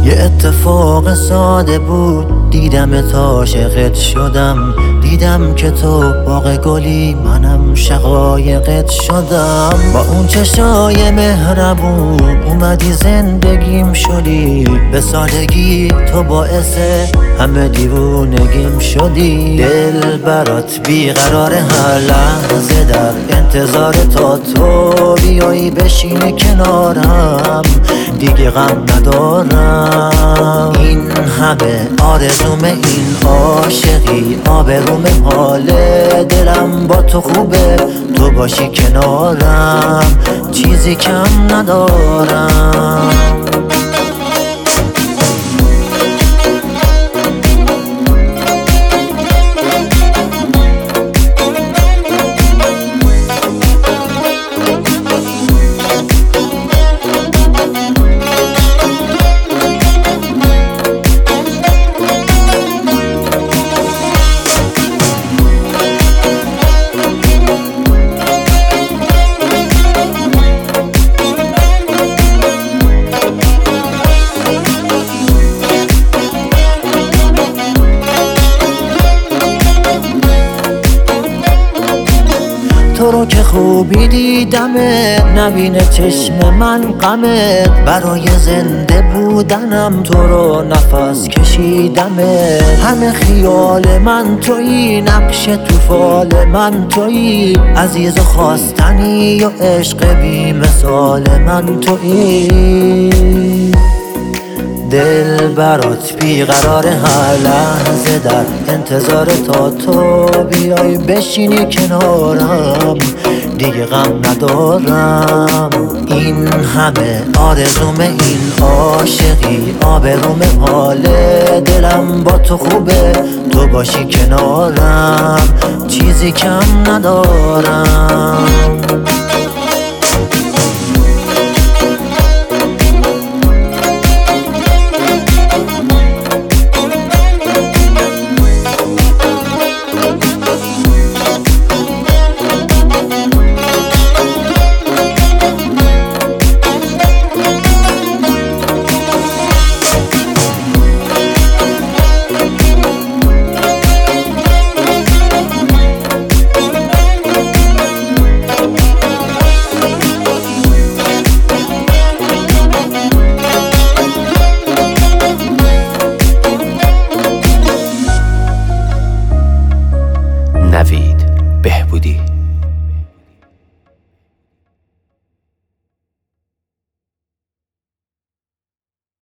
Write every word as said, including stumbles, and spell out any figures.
یه اتفاق ساده بود، دیدم تا عاشقت شدم. دیدم که تو باغ گلی، منم شقایقت شدم. با اون چشای مهربون اومدی زندگیم شدی. به سادگی تو باعث همه دیوونگیم شدی. دل برات بیقرار هر لحظه، در انتظار تا تو بیایی بشینی کنارم. دیگه غم ندارم، این همه آرزوم این عاشقی. آبروم حال دلم با تو خوبه، تو باشی کنارم، چیزی کم ندارم. تو رو که خوبی دیدمت، نبینه چشم من غمت. برای زنده بودنم تو رو نفس کشیدمت. همه خیال من تویی، نقش تو فال من تویی. عزیز و خواستنی و عشق بی مثال من تویی. دل برات بیقرار هر لحظه، در انتظار تا تو بیای بشینی کنارم. دیگه غم ندارم، این همه آرزوم این عاشقی. آبروم حال دلم با تو خوبه، تو باشی کنارم، چیزی کم ندارم.